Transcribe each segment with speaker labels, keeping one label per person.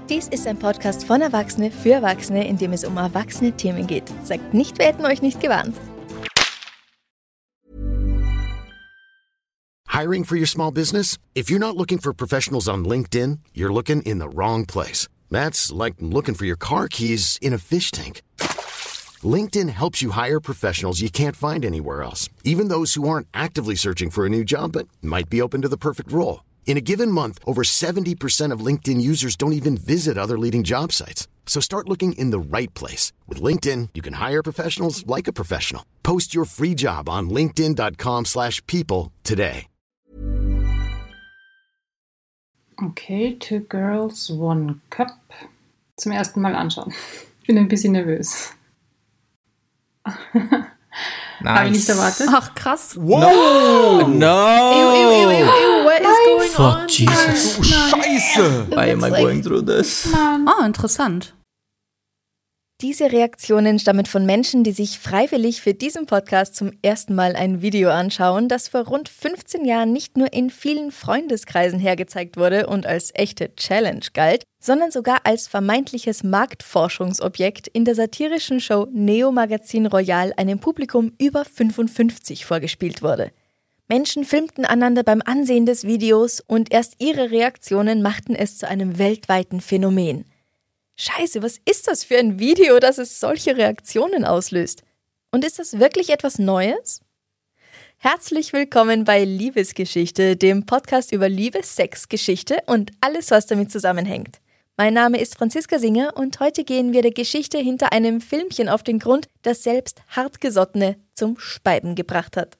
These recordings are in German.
Speaker 1: Dies ist ein Podcast von Erwachsene für Erwachsene, in dem es um erwachsene Themen geht. Sagt nicht, wir hätten euch nicht gewarnt.
Speaker 2: Hiring for your small business? If you're not looking for professionals on LinkedIn, you're looking in the wrong place. That's like looking for your car keys in a fish tank. LinkedIn helps you hire professionals you can't find anywhere else, even those who aren't actively searching for a new job but might be open to the perfect role. In a given month, over 70% of LinkedIn users don't even visit other leading job sites. So start looking in the right place. With LinkedIn, you can hire professionals like a professional. Post your free job on linkedin.com/people today.
Speaker 3: Okay, Two Girls, One Cup. Zum ersten Mal anschauen. Ich bin ein bisschen nervös.
Speaker 4: Nice.
Speaker 3: Habe ich nicht erwartet.
Speaker 5: Ach, krass.
Speaker 4: Wow! No!
Speaker 5: What is going on?
Speaker 4: Jesus.
Speaker 2: Scheiße!
Speaker 4: Why am I going through this?
Speaker 5: Interessant.
Speaker 1: Diese Reaktionen stammen von Menschen, die sich freiwillig für diesen Podcast zum ersten Mal ein Video anschauen, das vor rund 15 Jahren nicht nur in vielen Freundeskreisen hergezeigt wurde und als echte Challenge galt, sondern sogar als vermeintliches Marktforschungsobjekt in der satirischen Show Neo Magazin Royal einem Publikum über 55 vorgespielt wurde. Menschen filmten einander beim Ansehen des Videos und erst ihre Reaktionen machten es zu einem weltweiten Phänomen. Scheiße, was ist das für ein Video, das es solche Reaktionen auslöst? Und ist das wirklich etwas Neues? Herzlich willkommen bei Liebesgeschichte, dem Podcast über Liebe, Sex, Geschichte und alles, was damit zusammenhängt. Mein Name ist Franziska Singer und heute gehen wir der Geschichte hinter einem Filmchen auf den Grund, das selbst Hartgesottene zum Speiben gebracht hat.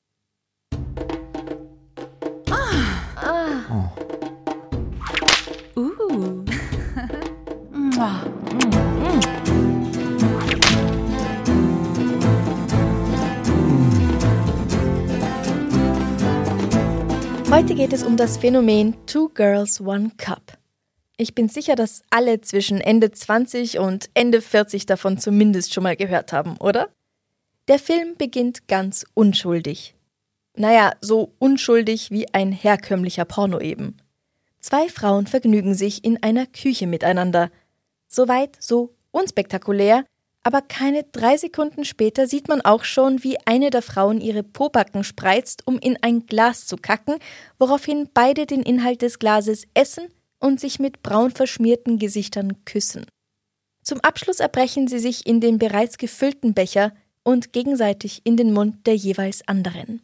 Speaker 1: Heute geht es um das Phänomen Two Girls, One Cup. Ich bin sicher, dass alle zwischen Ende 20 und Ende 40 davon zumindest schon mal gehört haben, oder? Der Film beginnt ganz unschuldig. Naja, so unschuldig wie ein herkömmlicher Porno eben. 2 Frauen vergnügen sich in einer Küche miteinander. Soweit so unspektakulär, aber keine 3 Sekunden später sieht man auch schon, wie eine der Frauen ihre Pobacken spreizt, um in ein Glas zu kacken, woraufhin beide den Inhalt des Glases essen und sich mit braun verschmierten Gesichtern küssen. Zum Abschluss erbrechen sie sich in den bereits gefüllten Becher und gegenseitig in den Mund der jeweils anderen.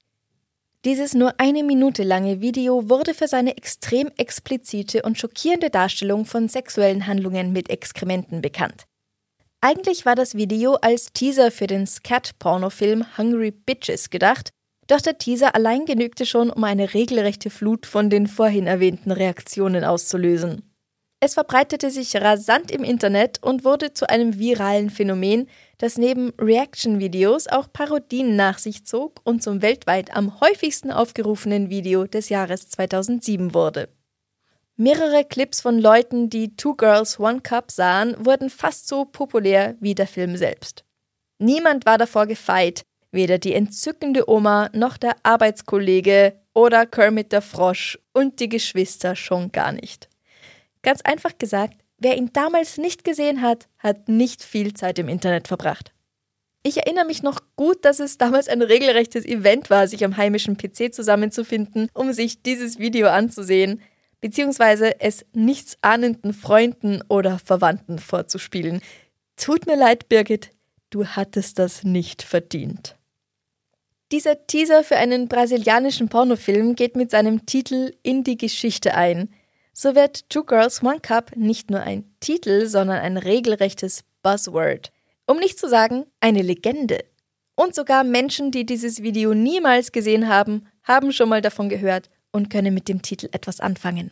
Speaker 1: Dieses nur 1 Minute lange Video wurde für seine extrem explizite und schockierende Darstellung von sexuellen Handlungen mit Exkrementen bekannt. Eigentlich war das Video als Teaser für den Scat-Pornofilm Hungry Bitches gedacht, doch der Teaser allein genügte schon, um eine regelrechte Flut von den vorhin erwähnten Reaktionen auszulösen. Es verbreitete sich rasant im Internet und wurde zu einem viralen Phänomen, das neben Reaction-Videos auch Parodien nach sich zog und zum weltweit am häufigsten aufgerufenen Video des Jahres 2007 wurde. Mehrere Clips von Leuten, die Two Girls, One Cup sahen, wurden fast so populär wie der Film selbst. Niemand war davor gefeit, weder die entzückende Oma noch der Arbeitskollege oder Kermit der Frosch und die Geschwister schon gar nicht. Ganz einfach gesagt, wer ihn damals nicht gesehen hat, hat nicht viel Zeit im Internet verbracht. Ich erinnere mich noch gut, dass es damals ein regelrechtes Event war, sich am heimischen PC zusammenzufinden, um sich dieses Video anzusehen, beziehungsweise es nichtsahnenden Freunden oder Verwandten vorzuspielen. Tut mir leid, Birgit, du hattest das nicht verdient. Dieser Teaser für einen brasilianischen Pornofilm geht mit seinem Titel in die Geschichte ein. So wird Two Girls, One Cup nicht nur ein Titel, sondern ein regelrechtes Buzzword. Um nicht zu sagen, eine Legende. Und sogar Menschen, die dieses Video niemals gesehen haben, haben schon mal davon gehört und können mit dem Titel etwas anfangen.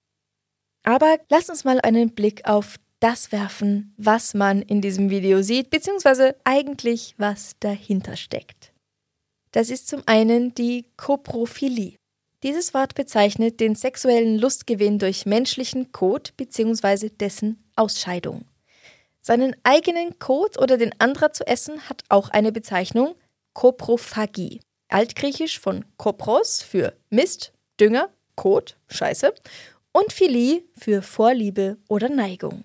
Speaker 1: Aber lass uns mal einen Blick auf das werfen, was man in diesem Video sieht, beziehungsweise eigentlich was dahinter steckt. Das ist zum einen die Koprophilie. Dieses Wort bezeichnet den sexuellen Lustgewinn durch menschlichen Kot bzw. dessen Ausscheidung. Seinen eigenen Kot oder den anderer zu essen hat auch eine Bezeichnung, Koprophagie. Altgriechisch von Kopros für Mist, Dünger, Kot, Scheiße und Philie für Vorliebe oder Neigung.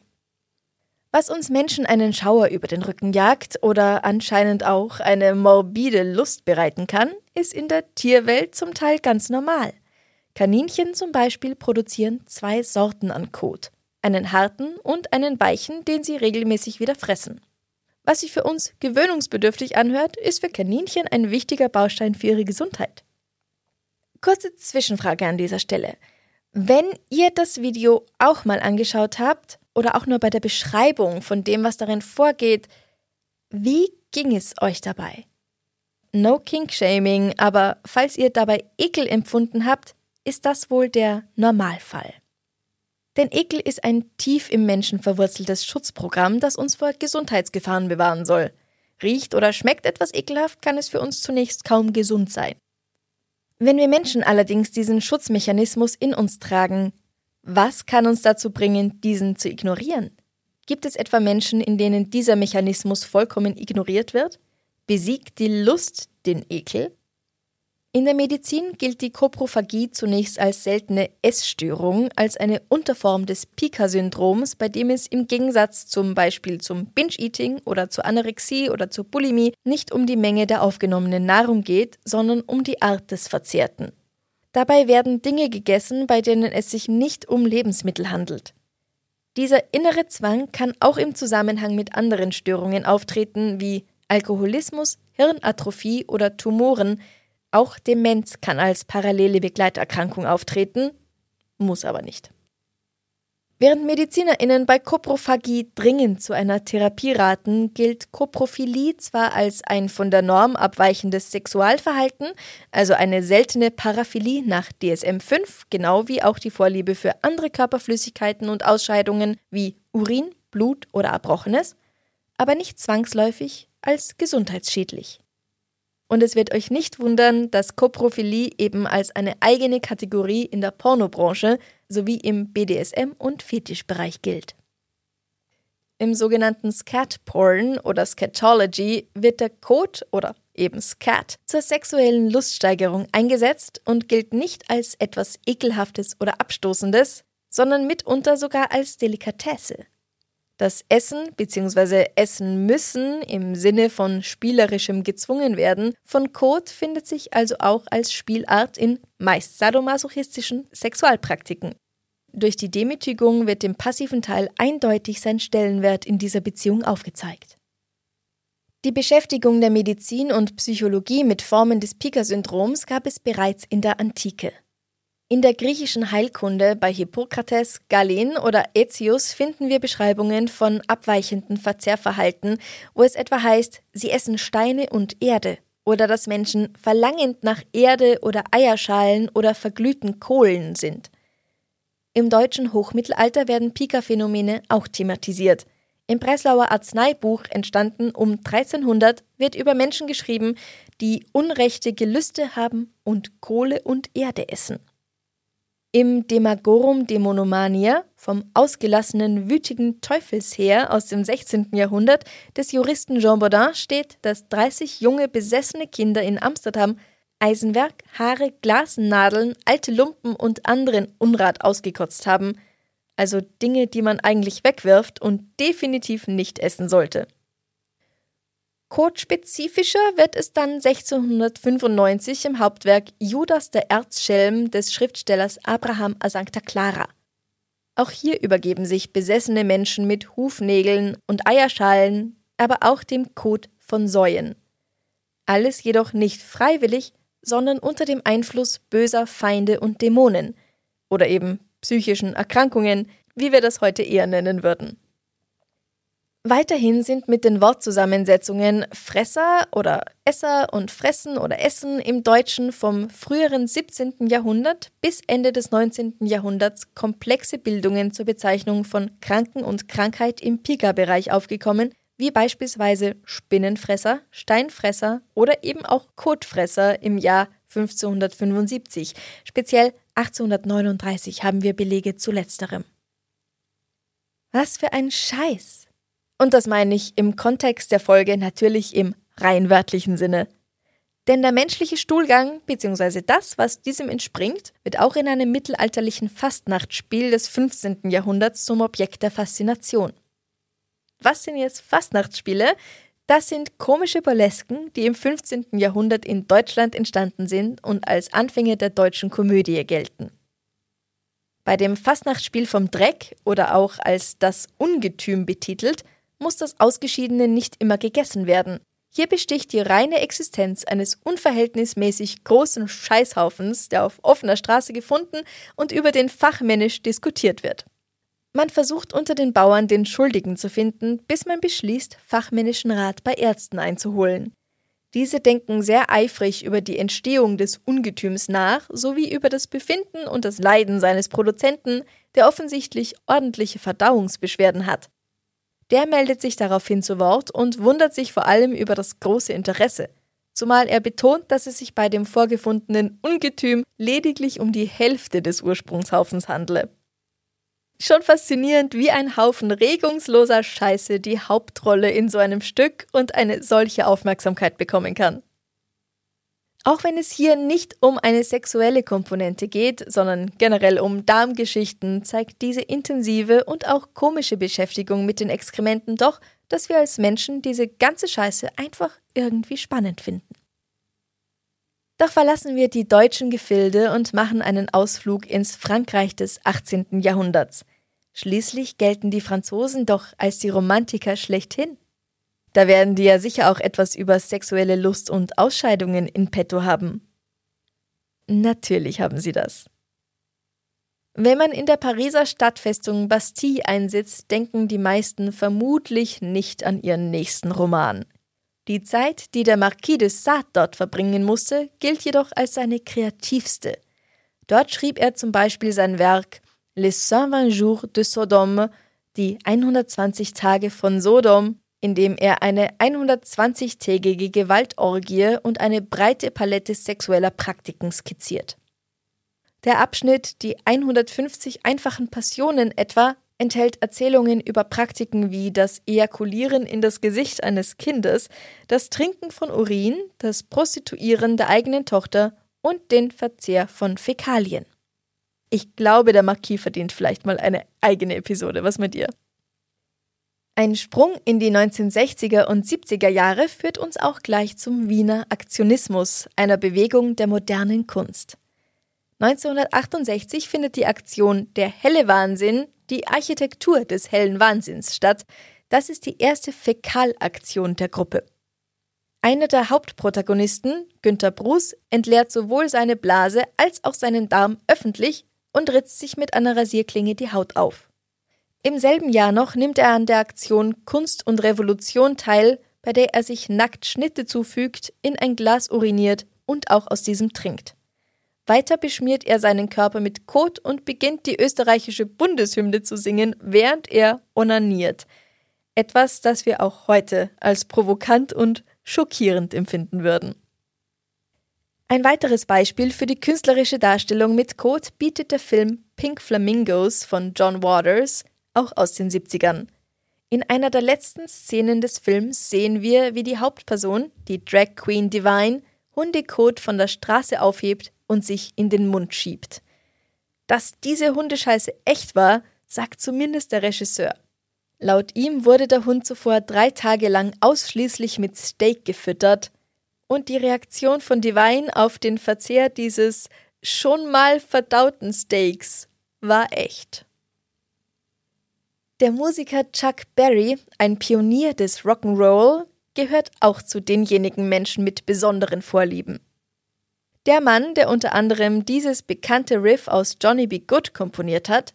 Speaker 1: Was uns Menschen einen Schauer über den Rücken jagt oder anscheinend auch eine morbide Lust bereiten kann, ist in der Tierwelt zum Teil ganz normal. Kaninchen zum Beispiel produzieren 2 Sorten an Kot, einen harten und einen weichen, den sie regelmäßig wieder fressen. Was sich für uns gewöhnungsbedürftig anhört, ist für Kaninchen ein wichtiger Baustein für ihre Gesundheit. Kurze Zwischenfrage an dieser Stelle. Wenn ihr das Video auch mal angeschaut habt oder auch nur bei der Beschreibung von dem, was darin vorgeht, wie ging es euch dabei? No Kink-Shaming, aber falls ihr dabei Ekel empfunden habt, ist das wohl der Normalfall. Denn Ekel ist ein tief im Menschen verwurzeltes Schutzprogramm, das uns vor Gesundheitsgefahren bewahren soll. Riecht oder schmeckt etwas ekelhaft, kann es für uns zunächst kaum gesund sein. Wenn wir Menschen allerdings diesen Schutzmechanismus in uns tragen, was kann uns dazu bringen, diesen zu ignorieren? Gibt es etwa Menschen, in denen dieser Mechanismus vollkommen ignoriert wird? Besiegt die Lust den Ekel? In der Medizin gilt die Koprophagie zunächst als seltene Essstörung, als eine Unterform des Pica-Syndroms, bei dem es im Gegensatz zum Beispiel zum Binge-Eating oder zur Anorexie oder zur Bulimie nicht um die Menge der aufgenommenen Nahrung geht, sondern um die Art des Verzehrten. Dabei werden Dinge gegessen, bei denen es sich nicht um Lebensmittel handelt. Dieser innere Zwang kann auch im Zusammenhang mit anderen Störungen auftreten, wie Alkoholismus, Hirnatrophie oder Tumoren. Auch Demenz kann als parallele Begleiterkrankung auftreten, muss aber nicht. Während MedizinerInnen bei Koprophagie dringend zu einer Therapie raten, gilt Koprophilie zwar als ein von der Norm abweichendes Sexualverhalten, also eine seltene Paraphilie nach DSM-5, genau wie auch die Vorliebe für andere Körperflüssigkeiten und Ausscheidungen wie Urin, Blut oder Erbrochenes, aber nicht zwangsläufig als gesundheitsschädlich. Und es wird euch nicht wundern, dass Koprophilie eben als eine eigene Kategorie in der Pornobranche sowie im BDSM- und Fetischbereich gilt. Im sogenannten Scat-Porn oder Scatology wird der Kot oder eben Scat zur sexuellen Luststeigerung eingesetzt und gilt nicht als etwas Ekelhaftes oder Abstoßendes, sondern mitunter sogar als Delikatesse. Das Essen bzw. Essen müssen im Sinne von spielerischem Gezwungenwerden von Kot findet sich also auch als Spielart in meist sadomasochistischen Sexualpraktiken. Durch die Demütigung wird dem passiven Teil eindeutig sein Stellenwert in dieser Beziehung aufgezeigt. Die Beschäftigung der Medizin und Psychologie mit Formen des Pica-Syndroms gab es bereits in der Antike. In der griechischen Heilkunde bei Hippokrates, Galen oder Aetius finden wir Beschreibungen von abweichenden Verzehrverhalten, wo es etwa heißt, sie essen Steine und Erde oder dass Menschen verlangend nach Erde oder Eierschalen oder verglühten Kohlen sind. Im deutschen Hochmittelalter werden Pica-Phänomene auch thematisiert. Im Breslauer Arzneibuch, entstanden um 1300, wird über Menschen geschrieben, die unrechte Gelüste haben und Kohle und Erde essen. Im Demagorum Dämonomania, vom ausgelassenen, wütigen Teufelsheer aus dem 16. Jahrhundert des Juristen Jean Bodin steht, dass 30 junge, besessene Kinder in Amsterdam Eisenwerk, Haare, Glasnadeln, alte Lumpen und anderen Unrat ausgekotzt haben, also Dinge, die man eigentlich wegwirft und definitiv nicht essen sollte. Kotspezifischer wird es dann 1695 im Hauptwerk Judas der Erzschelm des Schriftstellers Abraham a Sancta Clara. Auch hier übergeben sich besessene Menschen mit Hufnägeln und Eierschalen, aber auch dem Kot von Säuen. Alles jedoch nicht freiwillig, sondern unter dem Einfluss böser Feinde und Dämonen oder eben psychischen Erkrankungen, wie wir das heute eher nennen würden. Weiterhin sind mit den Wortzusammensetzungen Fresser oder Esser und Fressen oder Essen im Deutschen vom früheren 17. Jahrhundert bis Ende des 19. Jahrhunderts komplexe Bildungen zur Bezeichnung von Kranken und Krankheit im Pica-Bereich aufgekommen, wie beispielsweise Spinnenfresser, Steinfresser oder eben auch Kotfresser im Jahr 1575. Speziell 1839 haben wir Belege zu letzterem. Was für ein Scheiß! Und das meine ich im Kontext der Folge natürlich im rein wörtlichen Sinne. Denn der menschliche Stuhlgang, bzw. das, was diesem entspringt, wird auch in einem mittelalterlichen Fastnachtsspiel des 15. Jahrhunderts zum Objekt der Faszination. Was sind jetzt Fastnachtsspiele? Das sind komische Burlesken, die im 15. Jahrhundert in Deutschland entstanden sind und als Anfänge der deutschen Komödie gelten. Bei dem Fastnachtsspiel vom Dreck oder auch als das Ungetüm betitelt, muss das Ausgeschiedene nicht immer gegessen werden. Hier besticht die reine Existenz eines unverhältnismäßig großen Scheißhaufens, der auf offener Straße gefunden und über den fachmännisch diskutiert wird. Man versucht unter den Bauern den Schuldigen zu finden, bis man beschließt, fachmännischen Rat bei Ärzten einzuholen. Diese denken sehr eifrig über die Entstehung des Ungetüms nach, sowie über das Befinden und das Leiden seines Produzenten, der offensichtlich ordentliche Verdauungsbeschwerden hat. Der meldet sich daraufhin zu Wort und wundert sich vor allem über das große Interesse, zumal er betont, dass es sich bei dem vorgefundenen Ungetüm lediglich um die Hälfte des Ursprungshaufens handle. Schon faszinierend, wie ein Haufen regungsloser Scheiße die Hauptrolle in so einem Stück und eine solche Aufmerksamkeit bekommen kann. Auch wenn es hier nicht um eine sexuelle Komponente geht, sondern generell um Darmgeschichten, zeigt diese intensive und auch komische Beschäftigung mit den Exkrementen doch, dass wir als Menschen diese ganze Scheiße einfach irgendwie spannend finden. Doch verlassen wir die deutschen Gefilde und machen einen Ausflug ins Frankreich des 18. Jahrhunderts. Schließlich gelten die Franzosen doch als die Romantiker schlechthin. Da werden die ja sicher auch etwas über sexuelle Lust und Ausscheidungen in petto haben. Natürlich haben sie das. Wenn man in der Pariser Stadtfestung Bastille einsitzt, denken die meisten vermutlich nicht an ihren nächsten Roman. Die Zeit, die der Marquis de Sade dort verbringen musste, gilt jedoch als seine kreativste. Dort schrieb er zum Beispiel sein Werk Les 120 Jours de Sodome, die 120 Tage von Sodom, in dem er eine 120-tägige Gewaltorgie und eine breite Palette sexueller Praktiken skizziert. Der Abschnitt Die 150 einfachen Passionen etwa enthält Erzählungen über Praktiken wie das Ejakulieren in das Gesicht eines Kindes, das Trinken von Urin, das Prostituieren der eigenen Tochter und den Verzehr von Fäkalien. Ich glaube, der Marquis verdient vielleicht mal eine eigene Episode. Was mit dir? Ein Sprung in die 1960er und 70er Jahre führt uns auch gleich zum Wiener Aktionismus, einer Bewegung der modernen Kunst. 1968 findet die Aktion Der helle Wahnsinn, die Architektur des hellen Wahnsinns statt. Das ist die erste Fäkalaktion der Gruppe. Einer der Hauptprotagonisten, Günter Bruß, entleert sowohl seine Blase als auch seinen Darm öffentlich und ritzt sich mit einer Rasierklinge die Haut auf. Im selben Jahr noch nimmt er an der Aktion Kunst und Revolution teil, bei der er sich nackt Schnitte zufügt, in ein Glas uriniert und auch aus diesem trinkt. Weiter beschmiert er seinen Körper mit Kot und beginnt die österreichische Bundeshymne zu singen, während er onaniert. Etwas, das wir auch heute als provokant und schockierend empfinden würden. Ein weiteres Beispiel für die künstlerische Darstellung mit Kot bietet der Film Pink Flamingos von John Waters, auch aus den 70ern. In einer der letzten Szenen des Films sehen wir, wie die Hauptperson, die Drag Queen Divine, Hundekot von der Straße aufhebt und sich in den Mund schiebt. Dass diese Hundescheiße echt war, sagt zumindest der Regisseur. Laut ihm wurde der Hund zuvor 3 Tage lang ausschließlich mit Steak gefüttert und die Reaktion von Divine auf den Verzehr dieses schon mal verdauten Steaks war echt. Der Musiker Chuck Berry, ein Pionier des Rock'n'Roll, gehört auch zu denjenigen Menschen mit besonderen Vorlieben. Der Mann, der unter anderem dieses bekannte Riff aus Johnny B. Good komponiert hat,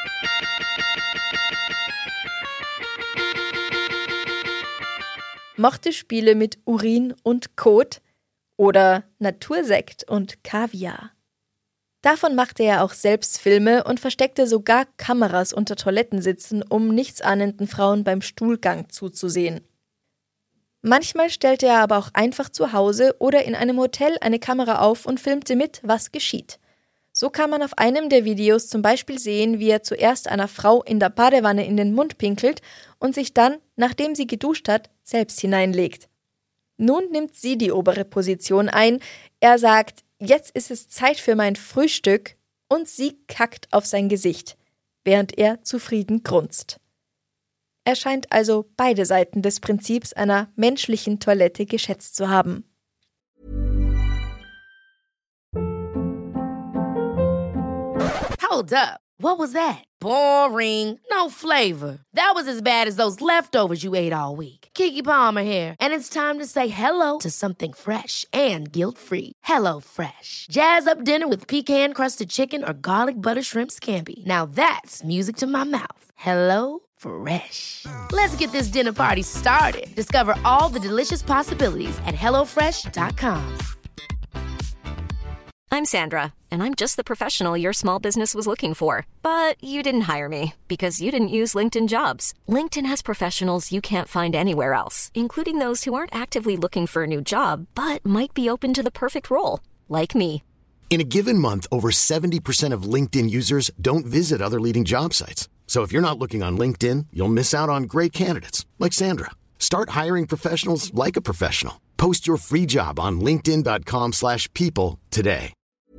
Speaker 1: mochte Spiele mit Urin und Kot oder Natursekt und Kaviar. Davon machte er auch selbst Filme und versteckte sogar Kameras unter Toilettensitzen, um nichtsahnenden Frauen beim Stuhlgang zuzusehen. Manchmal stellte er aber auch einfach zu Hause oder in einem Hotel eine Kamera auf und filmte mit, was geschieht. So kann man auf einem der Videos zum Beispiel sehen, wie er zuerst einer Frau in der Badewanne in den Mund pinkelt und sich dann, nachdem sie geduscht hat, selbst hineinlegt. Nun nimmt sie die obere Position ein. Er sagt, jetzt ist es Zeit für mein Frühstück und sie kackt auf sein Gesicht, während er zufrieden grunzt. Er scheint also beide Seiten des Prinzips einer menschlichen Toilette geschätzt zu haben.
Speaker 6: Hold up. What was that? Boring. No flavor. That was as bad as those leftovers you ate all week. Keke Palmer here, and it's time to say hello to something fresh and guilt-free. Hello Fresh. Jazz up dinner with pecan-crusted chicken or garlic butter shrimp scampi. Now that's music to my mouth. Hello Fresh. Let's get this dinner party started. Discover all the delicious possibilities at hellofresh.com.
Speaker 7: I'm Sandra, and I'm just the professional your small business was looking for. But you didn't hire me because you didn't use LinkedIn Jobs. LinkedIn has professionals you can't find anywhere else, including those who aren't actively looking for a new job, but might be open to the perfect role, like me.
Speaker 2: In a given month, over 70% of LinkedIn users don't visit other leading job sites. So if you're not looking on LinkedIn, you'll miss out on great candidates like Sandra. Start hiring professionals like a professional. Post your free job on linkedin.com/people today.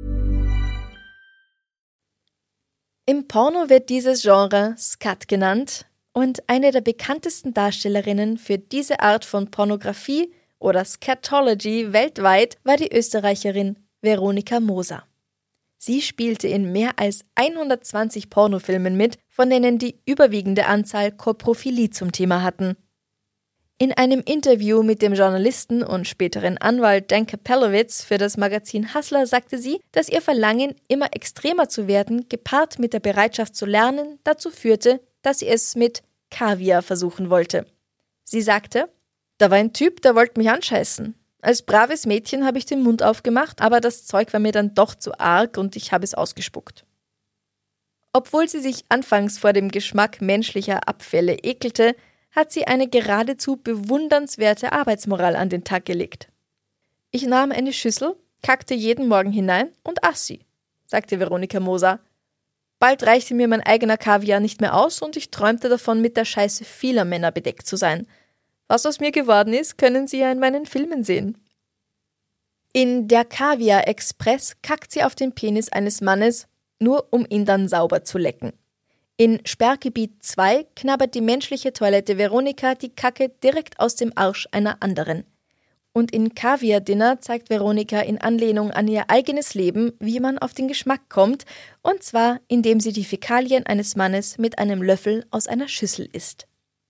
Speaker 1: Im Porno wird dieses Genre Scut genannt und eine der bekanntesten Darstellerinnen für diese Art von Pornografie oder Scatology weltweit war die Österreicherin Veronika Moser. Sie spielte in mehr als 120 Pornofilmen mit, von denen die überwiegende Anzahl Koprophilie zum Thema hatten. In einem Interview mit dem Journalisten und späteren Anwalt Dan Kapelowitz für das Magazin Hustler sagte sie, dass ihr Verlangen, immer extremer zu werden, gepaart mit der Bereitschaft zu lernen, dazu führte, dass sie es mit Kaviar versuchen wollte. Sie sagte, da war ein Typ, der wollte mich anscheißen. Als braves Mädchen habe ich den Mund aufgemacht, aber das Zeug war mir dann doch zu arg und ich habe es ausgespuckt. Obwohl sie sich anfangs vor dem Geschmack menschlicher Abfälle ekelte, hat sie eine geradezu bewundernswerte Arbeitsmoral an den Tag gelegt. Ich nahm eine Schüssel, kackte jeden Morgen hinein und aß sie, sagte Veronika Moser. Bald reichte mir mein eigener Kaviar nicht mehr aus und ich träumte davon, mit der Scheiße vieler Männer bedeckt zu sein. Was aus mir geworden ist, können Sie ja in meinen Filmen sehen. In Der Kaviar Express kackt sie auf den Penis eines Mannes, nur um ihn dann sauber zu lecken. In Sperrgebiet 2 knabbert die menschliche Toilette Veronika die Kacke direkt aus dem Arsch einer anderen. Und in Kaviar Dinner zeigt Veronika in Anlehnung an ihr eigenes Leben, wie man auf den Geschmack kommt, und zwar indem sie die Fäkalien eines Mannes mit einem Löffel aus einer Schüssel isst.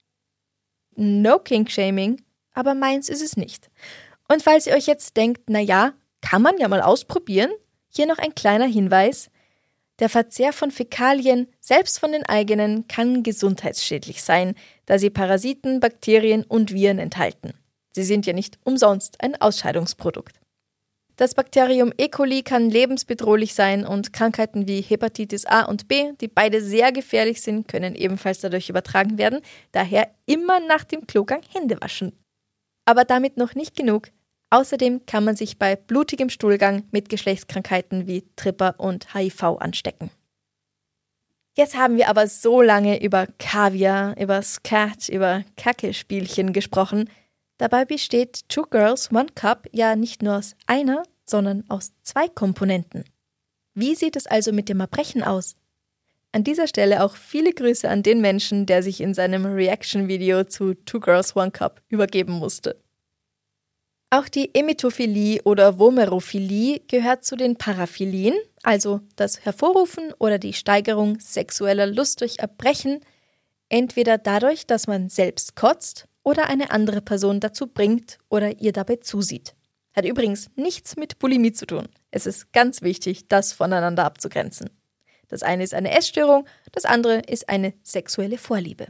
Speaker 1: No Kink-Shaming, aber meins ist es nicht. Und falls ihr euch jetzt denkt, naja, kann man ja mal ausprobieren, hier noch ein kleiner Hinweis. Der Verzehr von Fäkalien, selbst von den eigenen, kann gesundheitsschädlich sein, da sie Parasiten, Bakterien und Viren enthalten. Sie sind ja nicht umsonst ein Ausscheidungsprodukt. Das Bakterium E. coli kann lebensbedrohlich sein und Krankheiten wie Hepatitis A und B, die beide sehr gefährlich sind, können ebenfalls dadurch übertragen werden. Daher immer nach dem Klogang Hände waschen. Aber damit noch nicht genug. Außerdem kann man sich bei blutigem Stuhlgang mit Geschlechtskrankheiten wie Tripper und HIV anstecken. Jetzt haben wir aber so lange über Kaviar, über Scat, über Kacke-Spielchen gesprochen. Dabei besteht Two Girls, One Cup ja nicht nur aus einer, sondern aus 2 Komponenten. Wie sieht es also mit dem Erbrechen aus? An dieser Stelle auch viele Grüße an den Menschen, der sich in seinem Reaction-Video zu Two Girls, One Cup übergeben musste. Auch die Emetophilie oder Vomerophilie gehört zu den Paraphilien, also das Hervorrufen oder die Steigerung sexueller Lust durch Erbrechen, entweder dadurch, dass man selbst kotzt oder eine andere Person dazu bringt oder ihr dabei zusieht. Hat übrigens nichts mit Bulimie zu tun. Es ist ganz wichtig, das voneinander abzugrenzen. Das eine ist eine Essstörung, das andere ist eine sexuelle Vorliebe.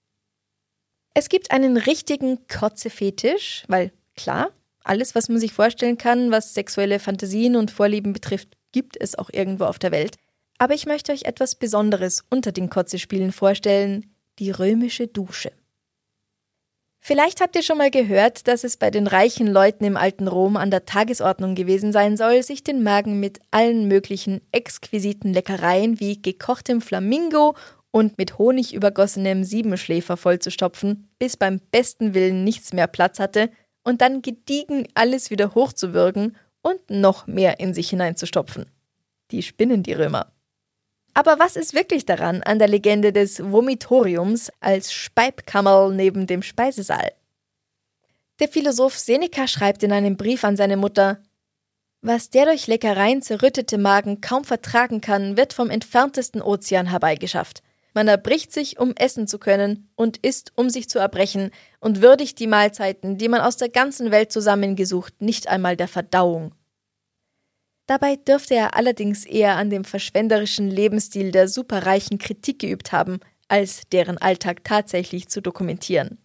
Speaker 1: Es gibt einen richtigen Kotzefetisch, weil klar, alles, was man sich vorstellen kann, was sexuelle Fantasien und Vorlieben betrifft, gibt es auch irgendwo auf der Welt. Aber ich möchte euch etwas Besonderes unter den Kotzespielen vorstellen, die römische Dusche. Vielleicht habt ihr schon mal gehört, dass es bei den reichen Leuten im alten Rom an der Tagesordnung gewesen sein soll, sich den Magen mit allen möglichen exquisiten Leckereien wie gekochtem Flamingo und mit Honig übergossenem Siebenschläfer vollzustopfen, bis beim besten Willen nichts mehr Platz hatte und dann gediegen alles wieder hochzuwürgen und noch mehr in sich hineinzustopfen. Die spinnen die Römer. Aber was ist wirklich daran an der Legende des Vomitoriums als Speibkammerl neben dem Speisesaal? Der Philosoph Seneca schreibt in einem Brief an seine Mutter: Was der durch Leckereien zerrüttete Magen kaum vertragen kann, wird vom entferntesten Ozean herbeigeschafft. Man erbricht sich, um essen zu können, und isst, um sich zu erbrechen, und würdigt die Mahlzeiten, die man aus der ganzen Welt zusammengesucht, nicht einmal der Verdauung. Dabei dürfte er allerdings eher an dem verschwenderischen Lebensstil der Superreichen Kritik geübt haben, als deren Alltag tatsächlich zu dokumentieren.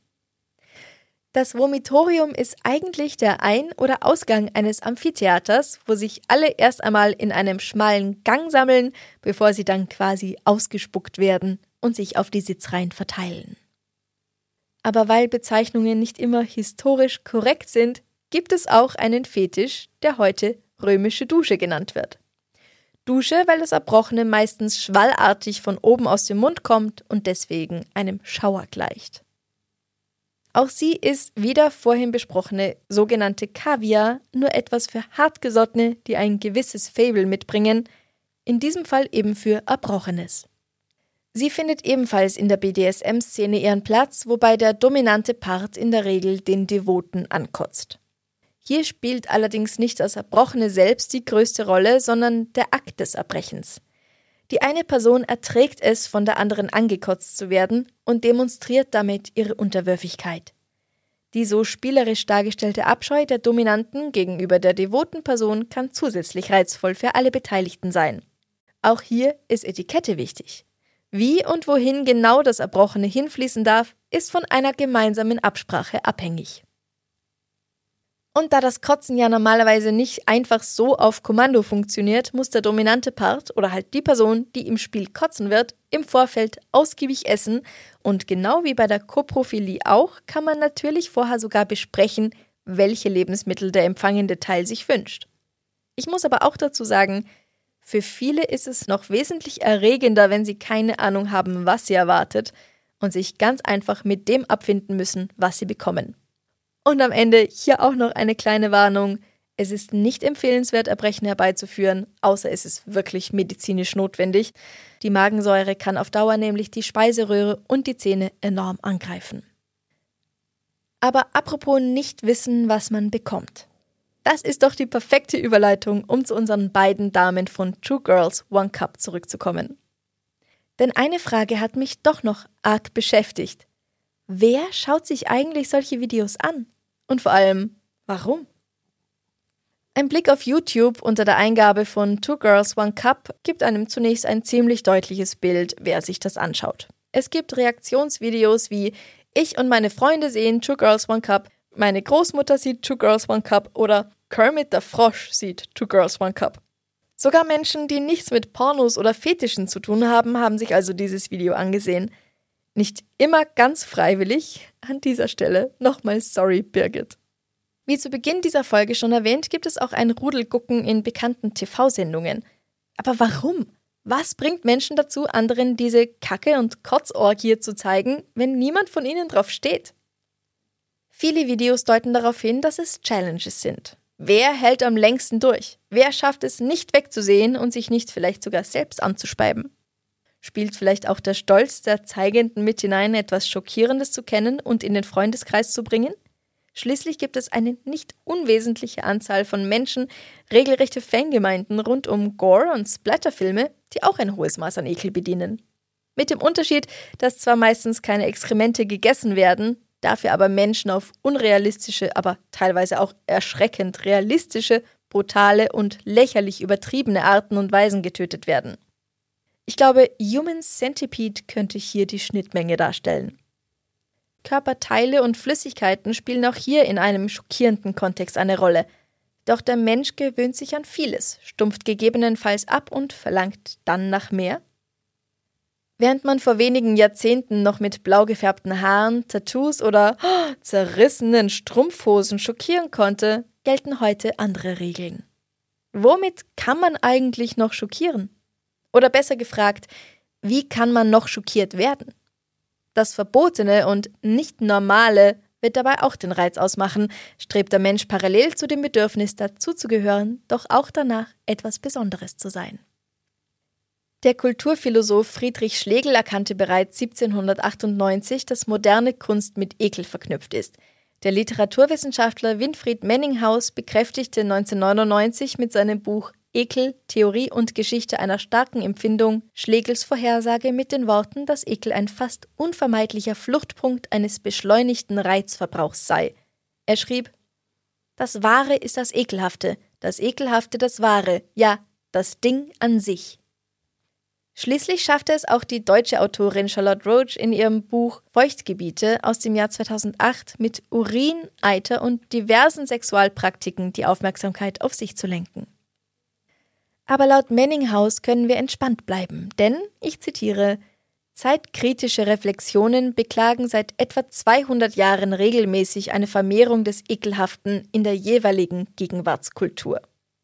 Speaker 1: Das Vomitorium ist eigentlich der Ein- oder Ausgang eines Amphitheaters, wo sich alle erst einmal in einem schmalen Gang sammeln, bevor sie dann quasi ausgespuckt werden und sich auf die Sitzreihen verteilen. Aber weil Bezeichnungen nicht immer historisch korrekt sind, gibt es auch einen Fetisch, der heute römische Dusche genannt wird. Dusche, weil das Erbrochene meistens schwallartig von oben aus dem Mund kommt und deswegen einem Schauer gleicht. Auch sie ist, wie der vorhin besprochene sogenannte Kaviar, nur etwas für Hartgesottene, die ein gewisses Faible mitbringen, in diesem Fall eben für Erbrochenes. Sie findet ebenfalls in der BDSM-Szene ihren Platz, wobei der dominante Part in der Regel den Devoten ankotzt. Hier spielt allerdings nicht das Erbrochene selbst die größte Rolle, sondern der Akt des Erbrechens. Die eine Person erträgt es, von der anderen angekotzt zu werden und demonstriert damit ihre Unterwürfigkeit. Die so spielerisch dargestellte Abscheu der Dominanten gegenüber der devoten Person kann zusätzlich reizvoll für alle Beteiligten sein. Auch hier ist Etikette wichtig. Wie und wohin genau das Erbrochene hinfließen darf, ist von einer gemeinsamen Absprache abhängig. Und da das Kotzen ja normalerweise nicht einfach so auf Kommando funktioniert, muss der dominante Part oder halt die Person, die im Spiel kotzen wird, im Vorfeld ausgiebig essen und genau wie bei der Koprophilie auch, kann man natürlich vorher sogar besprechen, welche Lebensmittel der empfangende Teil sich wünscht. Ich muss aber auch dazu sagen, für viele ist es noch wesentlich erregender, wenn sie keine Ahnung haben, was sie erwartet und sich ganz einfach mit dem abfinden müssen, was sie bekommen. Und am Ende hier auch noch eine kleine Warnung. Es ist nicht empfehlenswert, Erbrechen herbeizuführen, außer es ist wirklich medizinisch notwendig. Die Magensäure kann auf Dauer nämlich die Speiseröhre und die Zähne enorm angreifen. Aber apropos nicht wissen, was man bekommt. Das ist doch die perfekte Überleitung, um zu unseren beiden Damen von Two Girls, One Cup zurückzukommen. Denn eine Frage hat mich doch noch arg beschäftigt. Wer schaut sich eigentlich solche Videos an? Und vor allem, warum? Ein Blick auf YouTube unter der Eingabe von Two Girls, One Cup gibt einem zunächst ein ziemlich deutliches Bild, wer sich das anschaut. Es gibt Reaktionsvideos wie Ich und meine Freunde sehen Two Girls, One Cup, meine Großmutter sieht Two Girls, One Cup oder Kermit der Frosch sieht Two Girls, One Cup. Sogar Menschen, die nichts mit Pornos oder Fetischen zu tun haben, haben sich also dieses Video angesehen. Nicht immer ganz freiwillig. An dieser Stelle nochmal sorry, Birgit. Wie zu Beginn dieser Folge schon erwähnt, gibt es auch ein Rudelgucken in bekannten TV-Sendungen. Aber warum? Was bringt Menschen dazu, anderen diese Kacke- und Kotzorgie zu zeigen, wenn niemand von ihnen drauf steht? Viele Videos deuten darauf hin, dass es Challenges sind. Wer hält am längsten durch? Wer schafft es nicht wegzusehen und sich nicht vielleicht sogar selbst anzuspeiben? Spielt vielleicht auch der Stolz der Zeigenden mit hinein, etwas Schockierendes zu kennen und in den Freundeskreis zu bringen? Schließlich gibt es eine nicht unwesentliche Anzahl von Menschen, regelrechte Fangemeinden rund um Gore- und Splatterfilme, die auch ein hohes Maß an Ekel bedienen. Mit dem Unterschied, dass zwar meistens keine Exkremente gegessen werden, dafür aber Menschen auf unrealistische, aber teilweise auch erschreckend realistische, brutale und lächerlich übertriebene Arten und Weisen getötet werden. Ich glaube, Human Centipede könnte hier die Schnittmenge darstellen. Körperteile und Flüssigkeiten spielen auch hier in einem schockierenden Kontext eine Rolle. Doch der Mensch gewöhnt sich an vieles, stumpft gegebenenfalls ab und verlangt dann nach mehr. Während man vor wenigen Jahrzehnten noch mit blau gefärbten Haaren, Tattoos oder zerrissenen Strumpfhosen schockieren konnte, gelten heute andere Regeln. Womit kann man eigentlich noch schockieren? Oder besser gefragt, wie kann man noch schockiert werden? Das Verbotene und nicht Normale wird dabei auch den Reiz ausmachen, strebt der Mensch parallel zu dem Bedürfnis dazuzugehören, doch auch danach etwas Besonderes zu sein. Der Kulturphilosoph Friedrich Schlegel erkannte bereits 1798, dass moderne Kunst mit Ekel verknüpft ist. Der Literaturwissenschaftler Winfried Menninghaus bekräftigte 1999 mit seinem Buch Ekel, Theorie und Geschichte einer starken Empfindung Schlegels Vorhersage mit den Worten, dass Ekel ein fast unvermeidlicher Fluchtpunkt eines beschleunigten Reizverbrauchs sei. Er schrieb: Das Wahre ist das Ekelhafte das Wahre, ja, das Ding an sich. Schließlich schaffte es auch die deutsche Autorin Charlotte Roach in ihrem Buch Feuchtgebiete aus dem Jahr 2008 mit Urin, Eiter und diversen Sexualpraktiken die Aufmerksamkeit auf sich zu lenken. Aber laut Menninghaus können wir entspannt bleiben, denn, ich zitiere, zeitkritische Reflexionen beklagen seit etwa 200 Jahren regelmäßig eine Vermehrung des Ekelhaften in der jeweiligen Gegenwartskultur.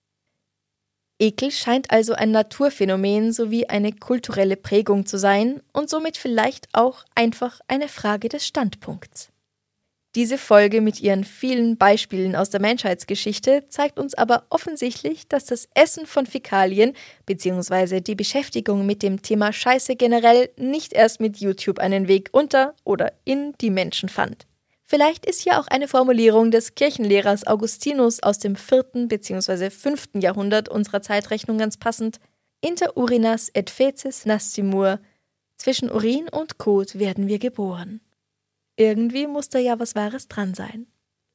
Speaker 1: Ekel scheint also ein Naturphänomen sowie eine kulturelle Prägung zu sein und somit vielleicht auch einfach eine Frage des Standpunkts. Diese Folge mit ihren vielen Beispielen aus der Menschheitsgeschichte zeigt uns aber offensichtlich, dass das Essen von Fäkalien bzw. die Beschäftigung mit dem Thema Scheiße generell nicht erst mit YouTube einen Weg unter oder in die Menschen fand. Vielleicht ist hier auch eine Formulierung des Kirchenlehrers Augustinus aus dem 4. bzw. 5. Jahrhundert unserer Zeitrechnung ganz passend: Inter urinas et feces nascimur, zwischen Urin und Kot werden wir geboren. Irgendwie muss da ja was Wahres dran sein.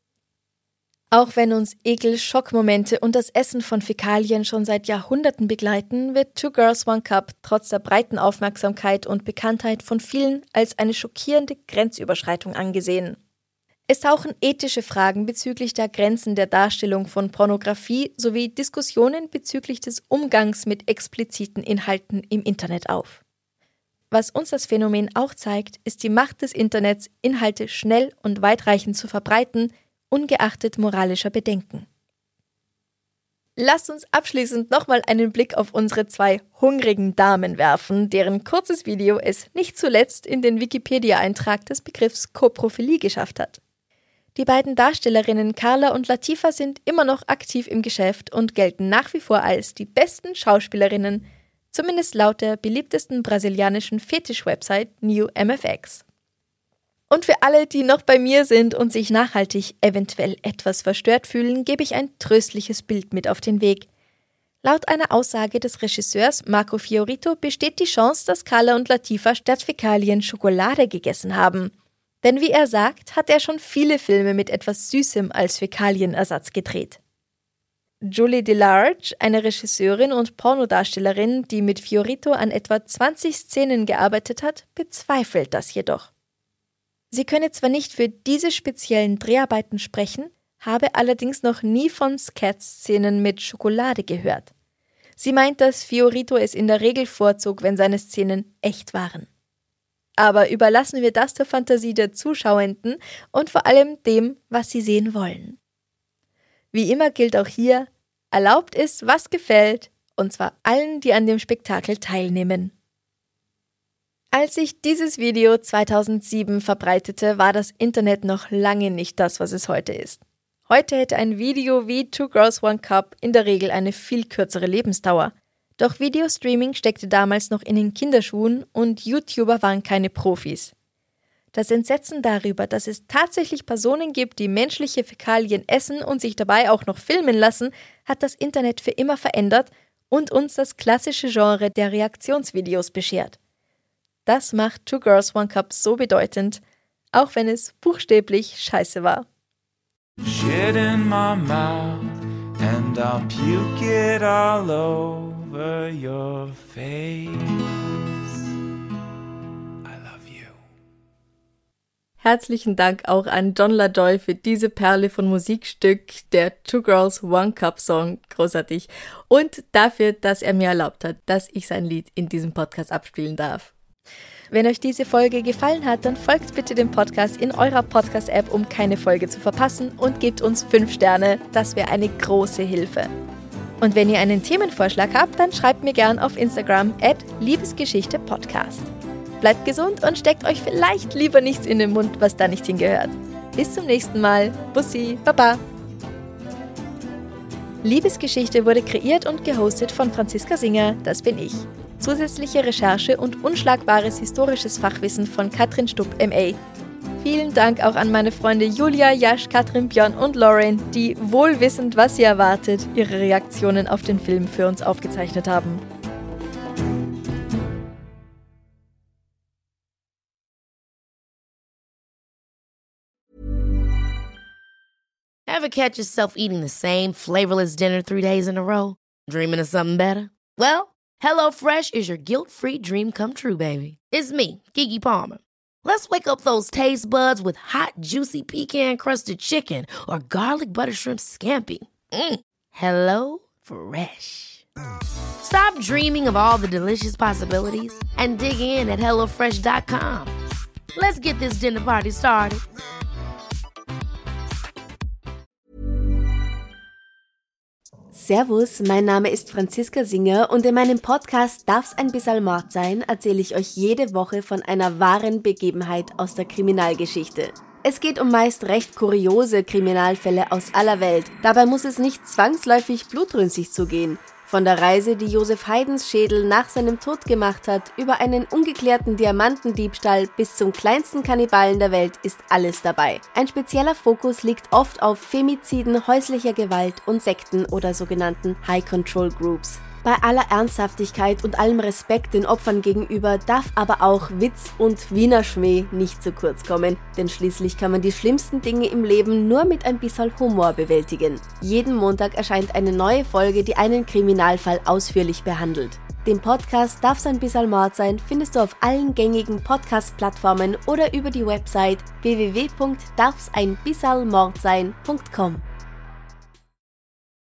Speaker 1: Auch wenn uns Ekel, Schockmomente und das Essen von Fäkalien schon seit Jahrhunderten begleiten, wird Two Girls One Cup trotz der breiten Aufmerksamkeit und Bekanntheit von vielen als eine schockierende Grenzüberschreitung angesehen. Es tauchen ethische Fragen bezüglich der Grenzen der Darstellung von Pornografie sowie Diskussionen bezüglich des Umgangs mit expliziten Inhalten im Internet auf. Was uns das Phänomen auch zeigt, ist die Macht des Internets, Inhalte schnell und weitreichend zu verbreiten, ungeachtet moralischer Bedenken. Lasst uns abschließend nochmal einen Blick auf unsere 2 hungrigen Damen werfen, deren kurzes Video es nicht zuletzt in den Wikipedia-Eintrag des Begriffs Koprophilie geschafft hat. Die beiden Darstellerinnen Carla und Latifa sind immer noch aktiv im Geschäft und gelten nach wie vor als die besten Schauspielerinnen, zumindest laut der beliebtesten brasilianischen Fetisch-Website NewMFX. Und für alle, die noch bei mir sind und sich nachhaltig eventuell etwas verstört fühlen, gebe ich ein tröstliches Bild mit auf den Weg. Laut einer Aussage des Regisseurs Marco Fiorito besteht die Chance, dass Carla und Latifa statt Fäkalien Schokolade gegessen haben. Denn wie er sagt, hat er schon viele Filme mit etwas Süßem als Fäkalienersatz gedreht. Julie Delarge, eine Regisseurin und Pornodarstellerin, die mit Fiorito an etwa 20 Szenen gearbeitet hat, bezweifelt das jedoch. Sie könne zwar nicht für diese speziellen Dreharbeiten sprechen, habe allerdings noch nie von Scat-Szenen mit Schokolade gehört. Sie meint, dass Fiorito es in der Regel vorzog, wenn seine Szenen echt waren. Aber überlassen wir das der Fantasie der Zuschauenden und vor allem dem, was sie sehen wollen. Wie immer gilt auch hier, erlaubt ist, was gefällt, und zwar allen, die an dem Spektakel teilnehmen. Als ich dieses Video 2007 verbreitete, war das Internet noch lange nicht das, was es heute ist. Heute hätte ein Video wie Two Girls One Cup in der Regel eine viel kürzere Lebensdauer. Doch Videostreaming steckte damals noch in den Kinderschuhen und YouTuber waren keine Profis. Das Entsetzen darüber, dass es tatsächlich Personen gibt, die menschliche Fäkalien essen und sich dabei auch noch filmen lassen, hat das Internet für immer verändert und uns das klassische Genre der Reaktionsvideos beschert. Das macht Two Girls One Cup so bedeutend, auch wenn es buchstäblich scheiße war.
Speaker 4: Shit in my mouth and I'll puke it all over your face.
Speaker 1: Herzlichen Dank auch an John LaJoy für diese Perle von Musikstück, der Two Girls One Cup Song, großartig. Und dafür, dass er mir erlaubt hat, dass ich sein Lied in diesem Podcast abspielen darf. Wenn euch diese Folge gefallen hat, dann folgt bitte dem Podcast in eurer Podcast-App, um keine Folge zu verpassen und gebt uns 5 Sterne, das wäre eine große Hilfe. Und wenn ihr einen Themenvorschlag habt, dann schreibt mir gern auf Instagram @liebesgeschichte-podcast. Bleibt gesund und steckt euch vielleicht lieber nichts in den Mund, was da nicht hingehört. Bis zum nächsten Mal. Bussi, Baba. Liebesgeschichte wurde kreiert und gehostet von Franziska Singer, das bin ich. Zusätzliche Recherche und unschlagbares historisches Fachwissen von Katrin Stupp, MA. Vielen Dank auch an meine Freunde Julia, Jasch, Katrin, Björn und Lauren, die, wohl wissend, was sie erwartet, ihre Reaktionen auf den Film für uns aufgezeichnet haben.
Speaker 6: Ever catch yourself eating the same flavorless dinner 3 days in a row? Dreaming of something better? Well, HelloFresh is your guilt-free dream come true, baby. It's me, Keke Palmer. Let's wake up those taste buds with hot, juicy pecan-crusted chicken or garlic butter shrimp scampi. Hello Fresh. Stop dreaming of all the delicious possibilities and dig in at HelloFresh.com. Let's get this dinner party started.
Speaker 8: Servus, mein Name ist Franziska Singer und in meinem Podcast Darf's ein bisschen Mord sein, erzähle ich euch jede Woche von einer wahren Begebenheit aus der Kriminalgeschichte. Es geht um meist recht kuriose Kriminalfälle aus aller Welt. Dabei muss es nicht zwangsläufig blutrünstig zugehen. Von der Reise, die Josef Haydns Schädel nach seinem Tod gemacht hat, über einen ungeklärten Diamantendiebstahl bis zum kleinsten Kannibalen der Welt ist alles dabei. Ein spezieller Fokus liegt oft auf Femiziden, häuslicher Gewalt und Sekten oder sogenannten High Control Groups. Bei aller Ernsthaftigkeit und allem Respekt den Opfern gegenüber darf aber auch Witz und Wiener Schmäh nicht zu kurz kommen, denn schließlich kann man die schlimmsten Dinge im Leben nur mit ein bisschen Humor bewältigen. Jeden Montag erscheint eine neue Folge, die einen Kriminalfall ausführlich behandelt. Den Podcast Darf's ein bisschen Mord sein findest du auf allen gängigen Podcast-Plattformen oder über die Website www.darfseinbissalmordsein.com.